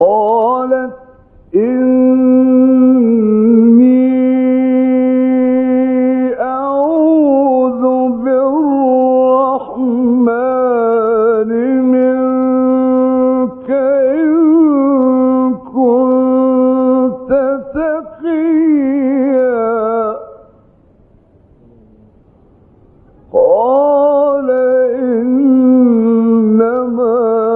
قالت أعوذ بالرحمن منك إن كنت تقيا قال إنما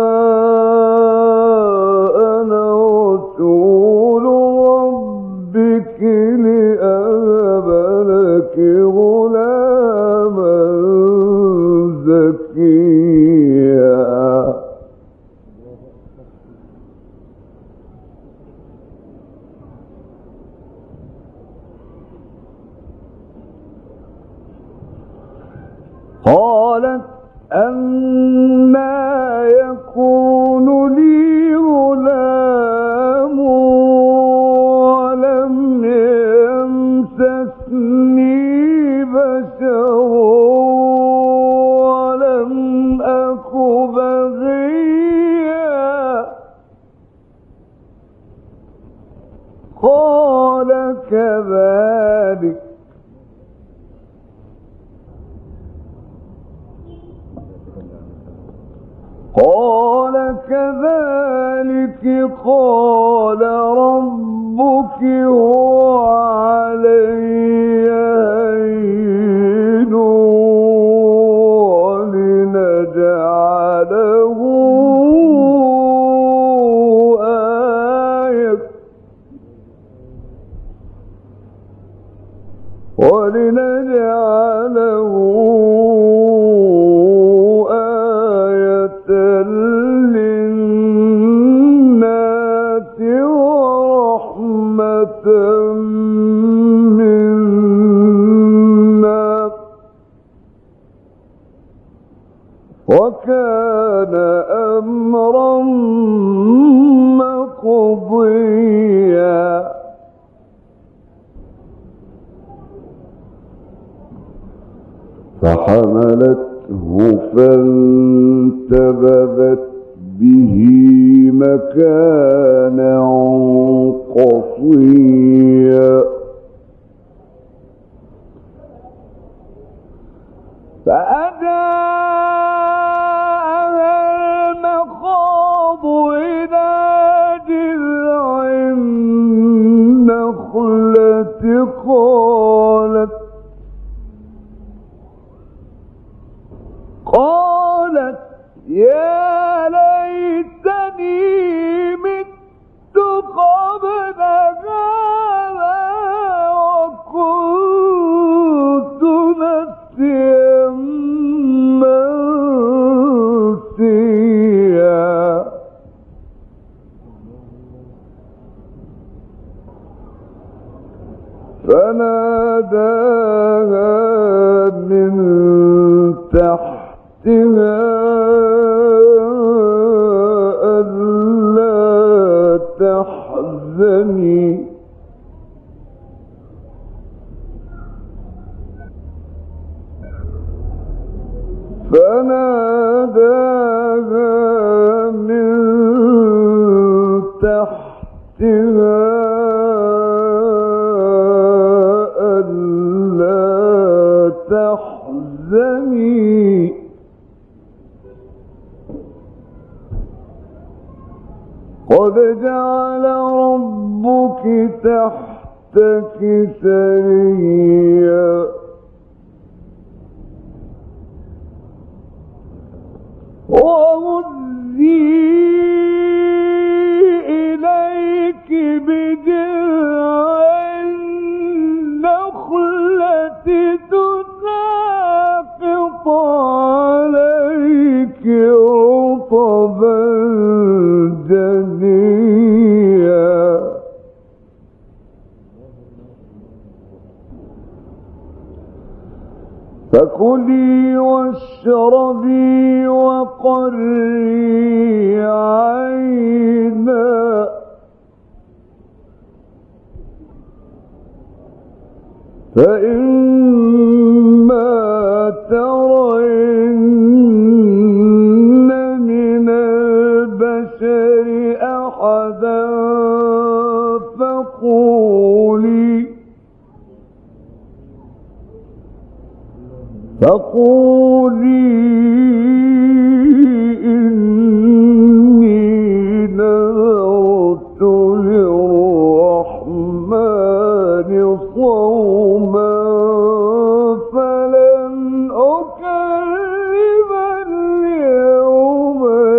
أنا رسول ربك لأهب لك غلاما زكيا قالت أنى يكون لي غلام ولم يمسسني بشر ولم أك بغيا قال كذلك قال ربك هو علي هين ولنجعله آية للناس ورحمة منا وكان أمرا مقضيا فحملته فانتبذت به مكانا قصيا فأجاءها المخاض إلى جذع النخلة قالت يا ليتني مت قبل هذا وكنت نسيا منسيا فناداها من تحتها ألا تحزني ألا تحزني قد جعل ربك تحتك سريا وهزي إليك بجذع النخلة تساقط عليك رطبا جنيا فكلي واشربي وقري عينا فإما ترين من البشر أحدا فقولي إني نذرت للرحمن صوما فلن أكلم اليوم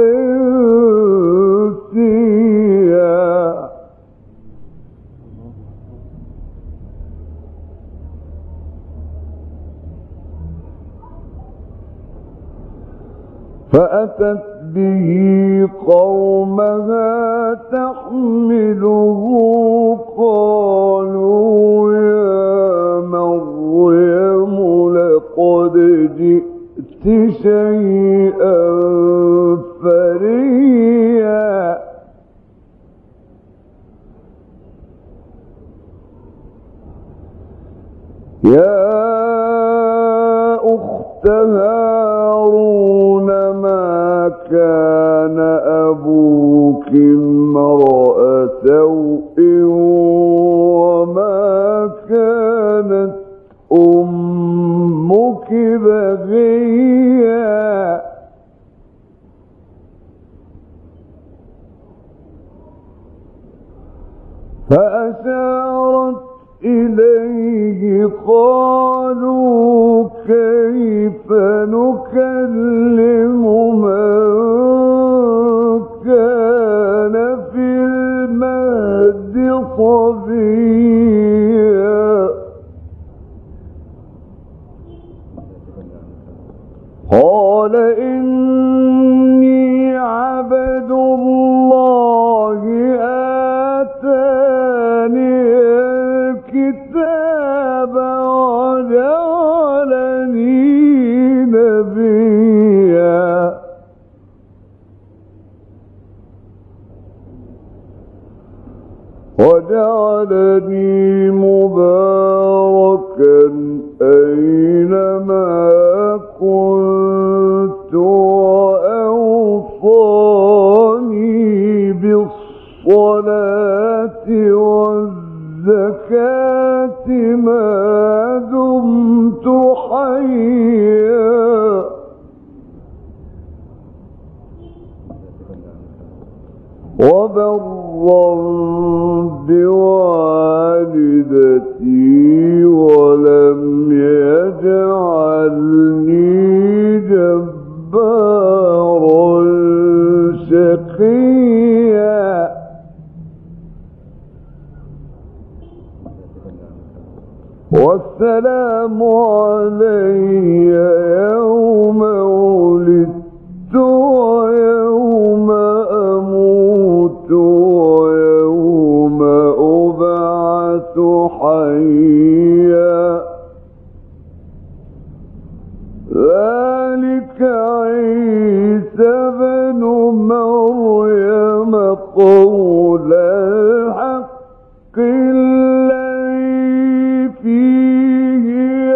إنسيا. فأتت به قومها تحمله قالوا يا مريم لقد جئت شيئا فريا. يا أخت هارون ما كان أبوك امرأ سوء وما كانت أمك بغيا. فأشارت إليه قالوا كيف نكلم من كان في المهد صبيا. قال إني عبد الله آتاني الكتاب وجعلني نبيا. وجعلني مباركا أينما كنت وأوصاني بالصلاة والزكاة ما دمت حيا. وبرا بوالدتي ولم يجعلني جبارا شقيا. والسلام علي يوم ولدت ويوم أموت ويوم أبعث حيا. ذلك عيسى بن مريم قول الحق الذي فيه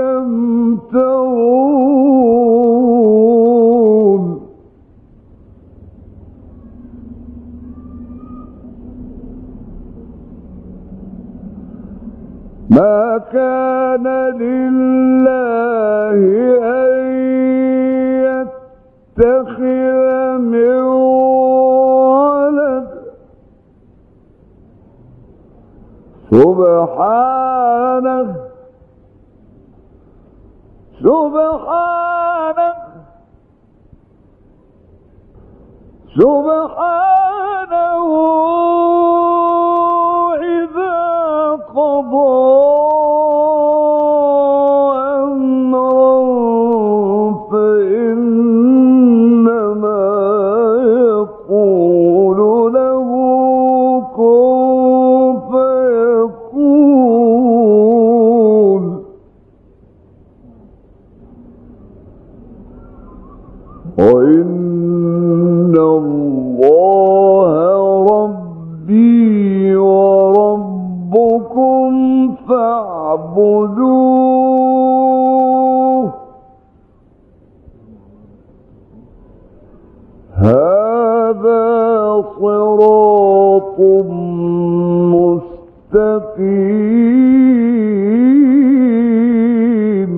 يمترون. ما كان لله أن يتخذ من ولد سبحانه إذا قضى أمرا فإنما يقول له كن فيكون. وإن الله ربي وربكم فاعبدوه هذا صراط مستقيم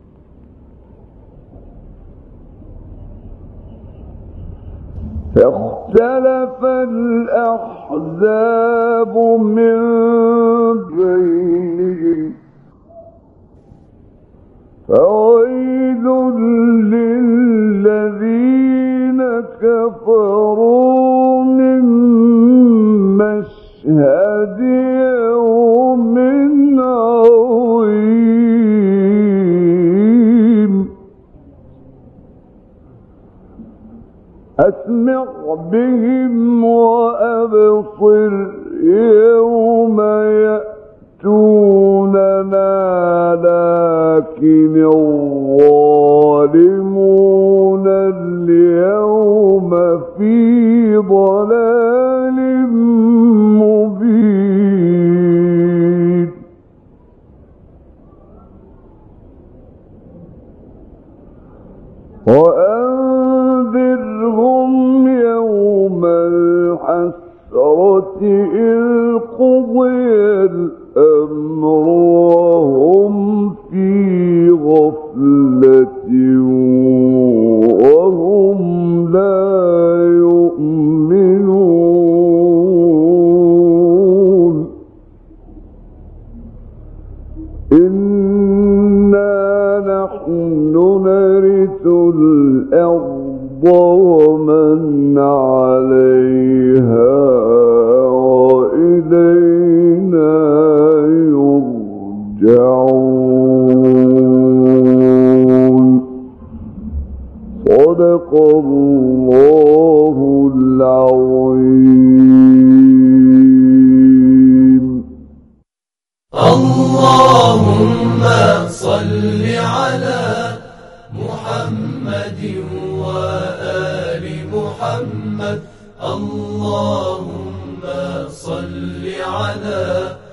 فاختلف الأحزاب من بينهم فويل للذين كفروا من مشهد يوم عظيم أسمع بهم وأبصر يوم يأتوننا لكن الظالمون اليوم في ضلال مبين وأنذرهم يوم الحسرة إذ قضي الأمر وهم في غفلة وهم لا يؤمنون إنا نحن نرث الأرض ومن عليها وإلينا يرجعون صدق الله العظيم. اللهم صل على محمد وآل محمد. اللهم صل على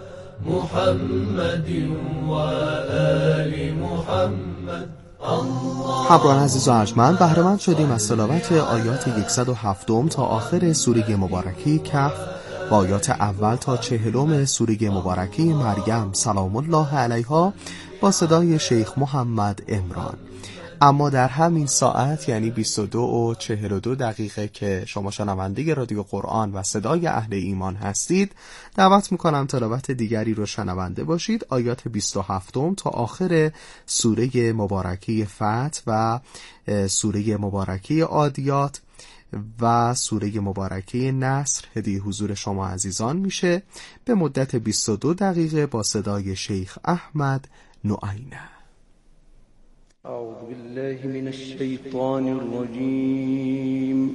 محمد وآل محمد. همراهان عزیز و ارجمند، بهره‌مند شدیم از تلاوت آیات 107 تا آخر سوره مبارکه کهف و آیات اول تا 40 سوره مبارکه مریم سلام الله علیها با صدای شیخ محمد عمران. اما در همین ساعت یعنی 22:42 که شما شنونده رادیو قرآن و صدای اهل ایمان هستید، دعوت میکنم تلاوت دیگری رو شنونده باشید. آیات 27 تا آخر سوره مبارکه فتح و سوره مبارکه عادیات و سوره مبارکه نصر هدیه حضور شما عزیزان میشه به مدت 22 با صدای شیخ احمد نعینه. أعوذ بالله من الشيطان الرجيم.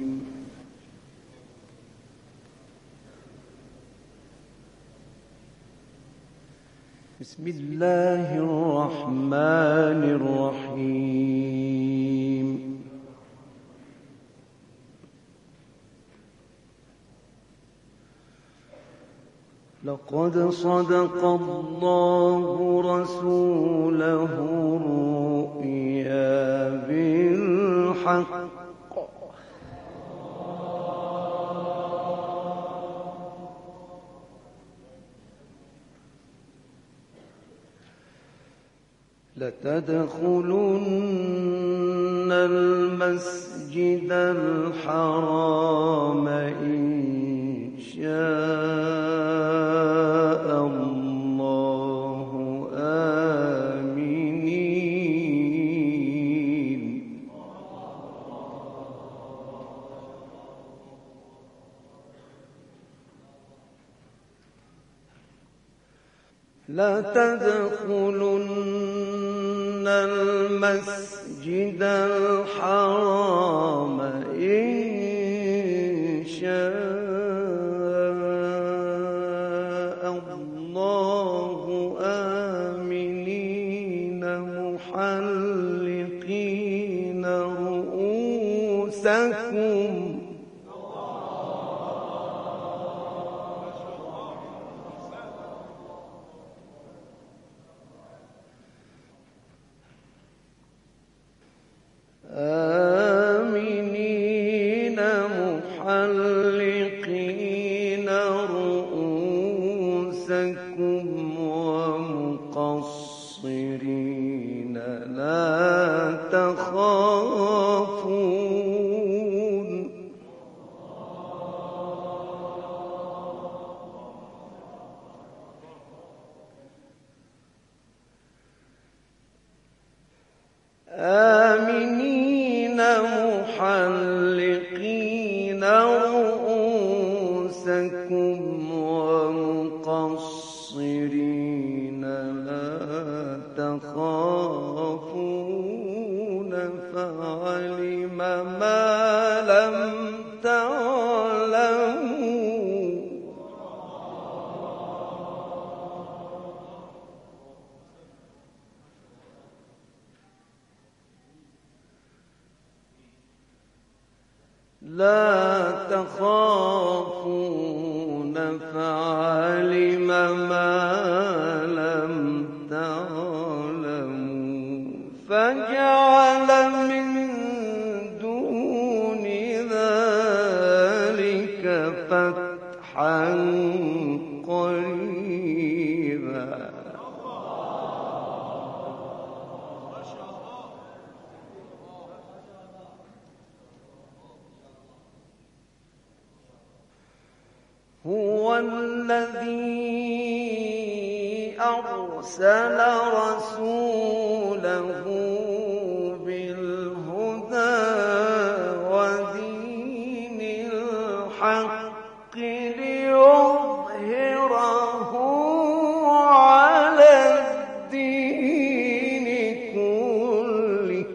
بسم الله الرحمن الرحيم. لقد صدق الله رسوله الرؤيا بالحق لتدخلن المسجد الحرام إن شاء الله آمنين. لتدخلن المسجد الحرام إن شاء الله آمنين محلقين رؤوسكم محلقين رؤوسكم ومقصرين لا تخافون آمنين محلقين رؤوسكم ومقصرين لا تخافون فعلم ما لم تعلموا فعلم ما لم تعلموا فجعل من دون ذلك فتحا قريبا هو الذي أرسل رسوله بالهدى ودين الحق ليظهره على الدين كله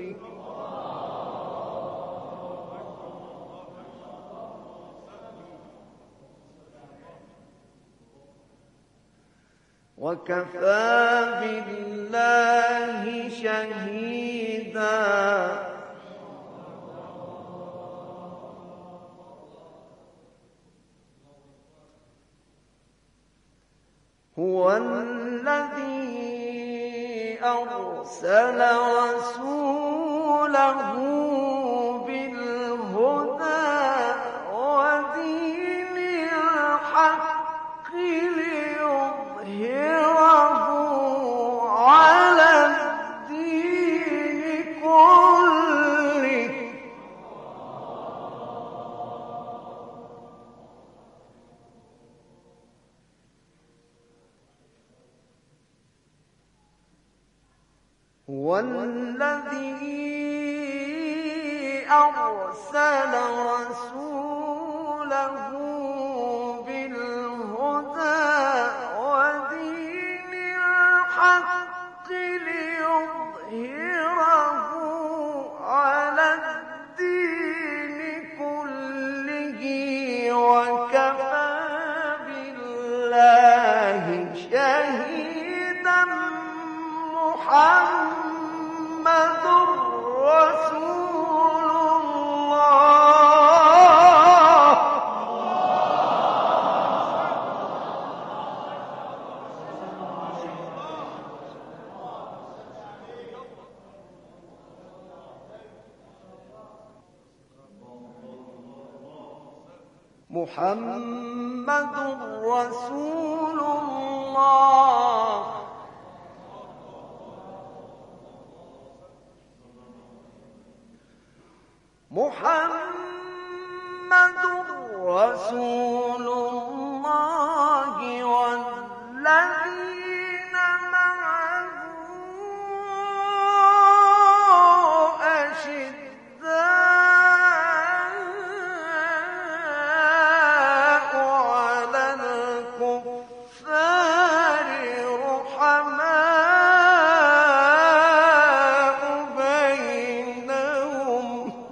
وكفى بالله شهيدا هو الذي أرسل رسوله بالهدى ودين الحق ليظهره على الدين كله هو الذي أرسل رسوله بالهدى ودين الحق ليظهره على الدين كله وكفى بالله شهيدا محمد رسول الله محمد رسول الله محمد رسول الله والذين معه أشداء على الكفار رحماء بينهم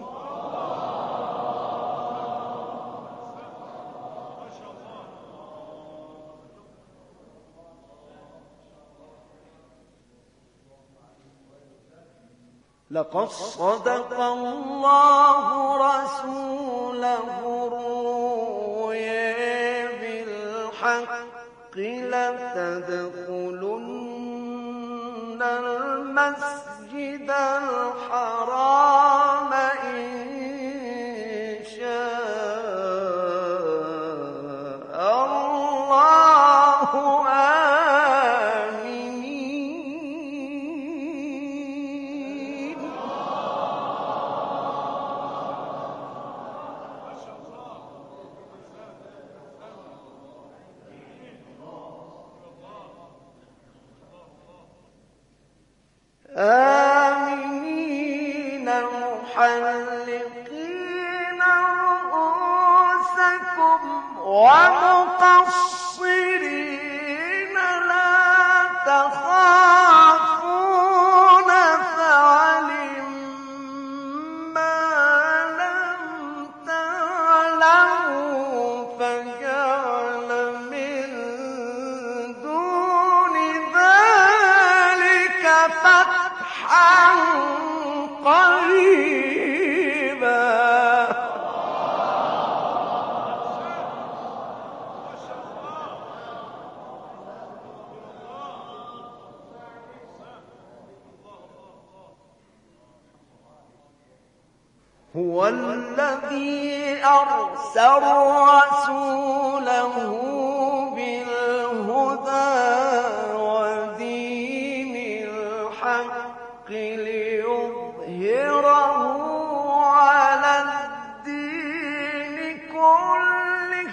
لقد صدق الله رسوله الرؤيا بالحق لتدخلن المسجد الحرام إن شاء الله آمنين محلقين رؤوسكم ومقصرين لا تخافون فعلم ما لم تعلموا فجعل من دون ذلك فتحا قريبا. هو الذي أرسل رسوله بالهدى ودين الحق ليظهره على الدين كله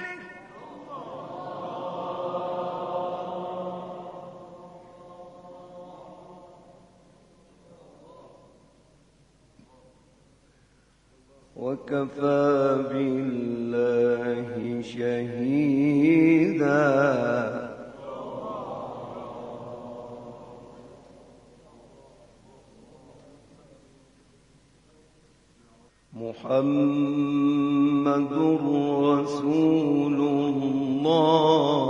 وكفى بالله شهيدا. محمد رسول الله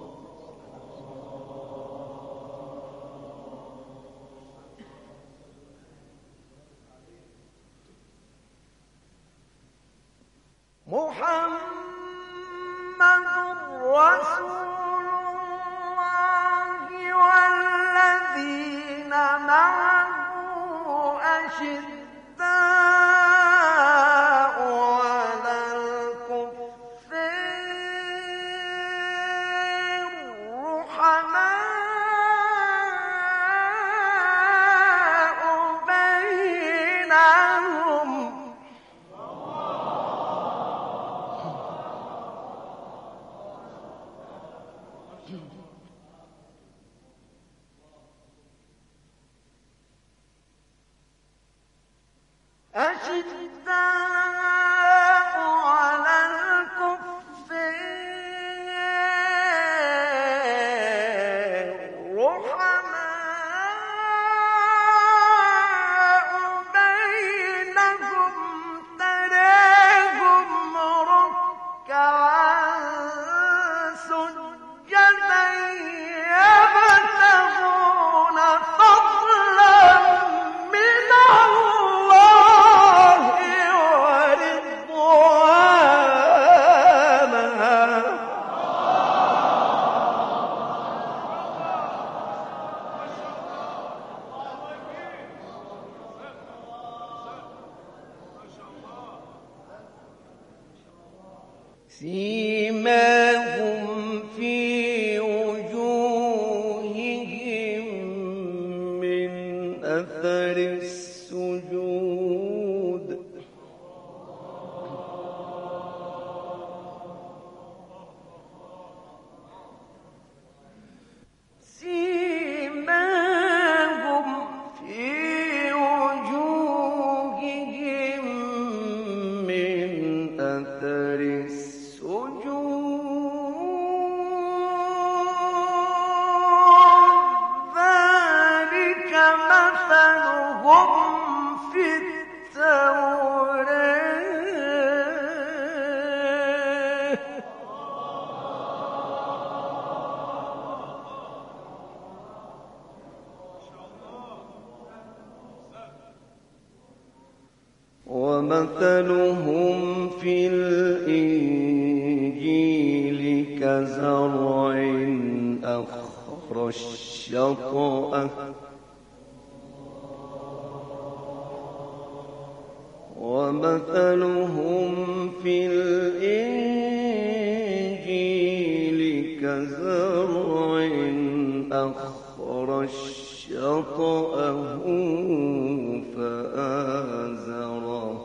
والذين معه أشداء على الكفار رحماء بينهم أشداء على الكفار رحماء بينهم تراهم ركعا سجدا يبتغون فضلا من الله ورضوانا. سيماهم في وجوههم من أثر السجود سيماهم في وجوههم من أثر ذلك مثلهم في التوراة ومثلهم في الإنجيل كزرع أخرج شطأه ومثلهم في الإنجيل كزرع أخرج شطأه فآزره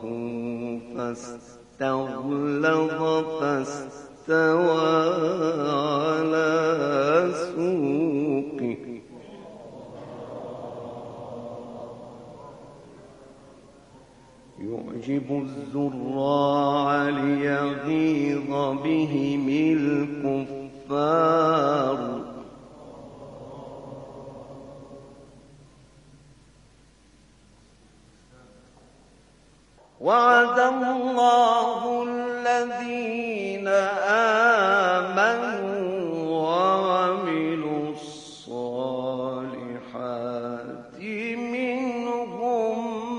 فاستغلظ فاستوى على سوقه يعجب الزراع ليغيظ بهم الكفار وعد الله الذين آمنوا وعملوا الصالحات منهم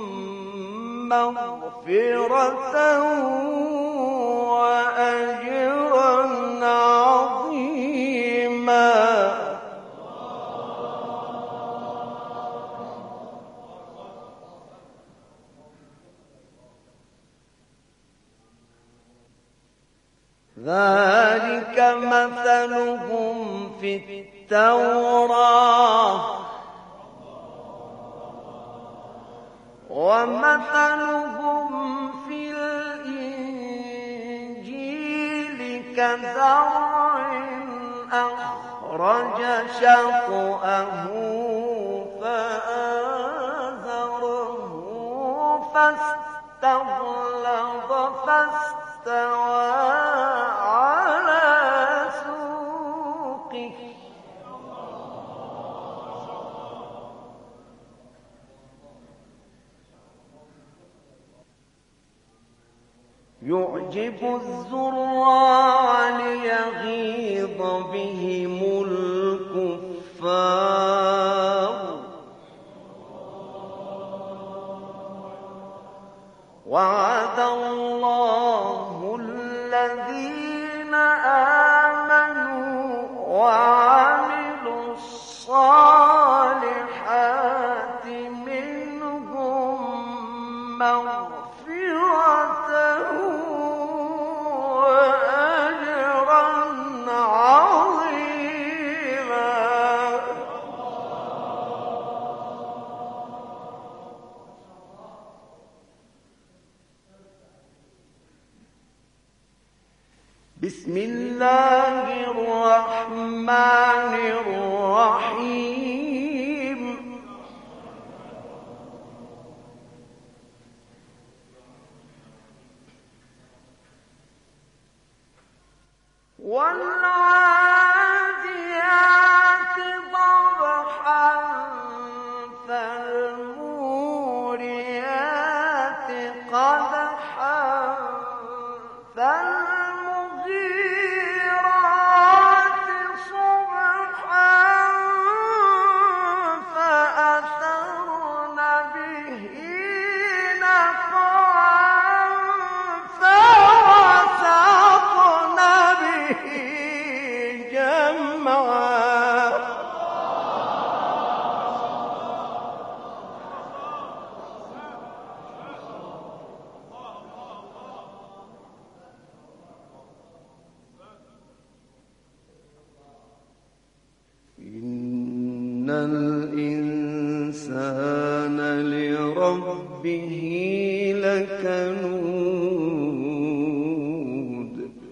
مغفرة وأجرا عظيما ذلك مثلهم في التوراة ومثلهم في الإنجيل كزرع أخرج شطأه فآزره فاستغلظ فاستوى على سوقه يعجب الزراع ليغيظ بهم الكفار وعد الله الذين آمنوا وعملوا الصالحات منهم مغفرة وأجرا عظيما بسم الله الرحمن الرحيم والعاديات ضبحا فالموريات قدحا فالمغيرات صبحا فأثرن به نقعا فوسطن به جمعا إن الإنسان لربه لكنود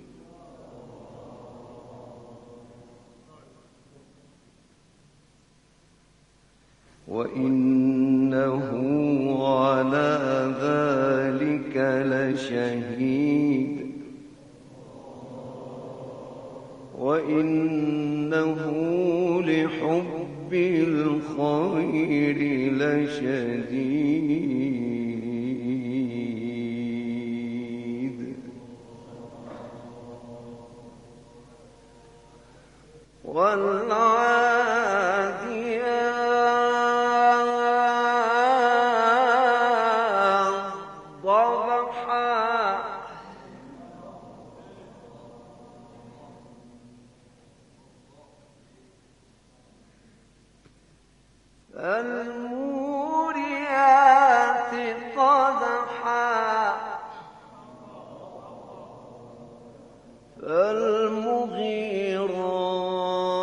وإنه على ذلك لشهيد وإنه لحب الخير لشديد والعاديات ضبحا المغيرات